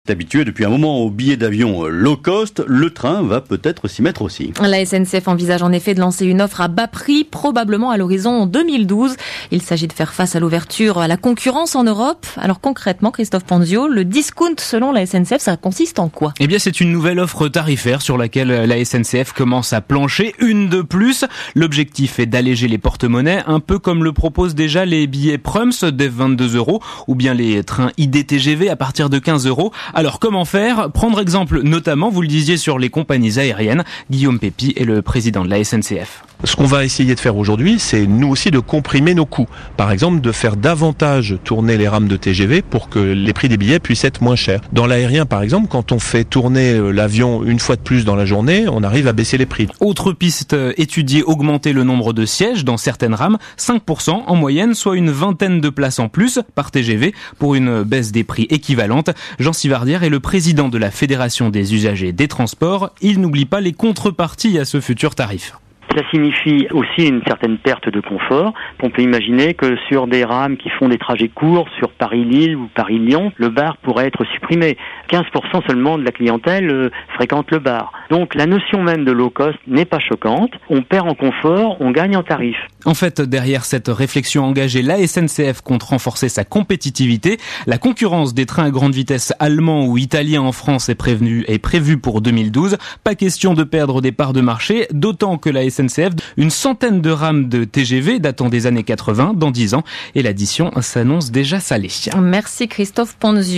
habitué depuis un moment aux billets d'avion low cost, le train va peut-être s'y mettre aussi. La SNCF envisage en effet de lancer une offre à bas prix, probablement à l'horizon 2012. Il s'agit de faire face à l'ouverture à la concurrence en Europe. Alors concrètement, Christophe Ponzio, le discount selon la SNCF, ça consiste en quoi ? Eh bien, c'est une nouvelle offre tarifaire sur laquelle la SNCF commence à plancher, une de plus. L'objectif est d'alléger les porte-monnaies, un peu comme le proposent déjà les billets Prums dès 22 € ou bien les trains IDTGV à partir de 15 €. Alors comment faire ? Prendre exemple notamment, vous le disiez, sur les compagnies aériennes. Guillaume Pépi est le président de la SNCF. Ce qu'on va essayer de faire aujourd'hui, c'est nous aussi de comprimer nos coûts. Par exemple, de faire davantage tourner les rames de TGV pour que les prix des billets puissent être moins chers. Dans l'aérien, par exemple, quand on fait tourner l'avion une fois de plus dans la journée, on arrive à baisser les prix. Autre piste étudiée, augmenter le nombre de sièges dans certaines rames, 5% en moyenne, soit une vingtaine de places en plus par TGV pour une baisse des prix équivalente. Jean Sivardière est le président de la Fédération des usagers des transports. Il n'oublie pas les contreparties à ce futur tarif. Ça signifie aussi une certaine perte de confort. On peut imaginer que sur des rames qui font des trajets courts, sur Paris-Lille ou Paris-Lyon, le bar pourrait être supprimé. 15% seulement de la clientèle fréquente le bar. Donc la notion même de low cost n'est pas choquante. On perd en confort, on gagne en tarif. En fait, derrière cette réflexion engagée, la SNCF compte renforcer sa compétitivité. La concurrence des trains à grande vitesse allemands ou italiens en France est prévue pour 2012. Pas question de perdre des parts de marché, d'autant que la SNCF, une centaine de rames de TGV datant des années 80 dans 10 ans, et l'addition s'annonce déjà salée. Merci Christophe Ponzio.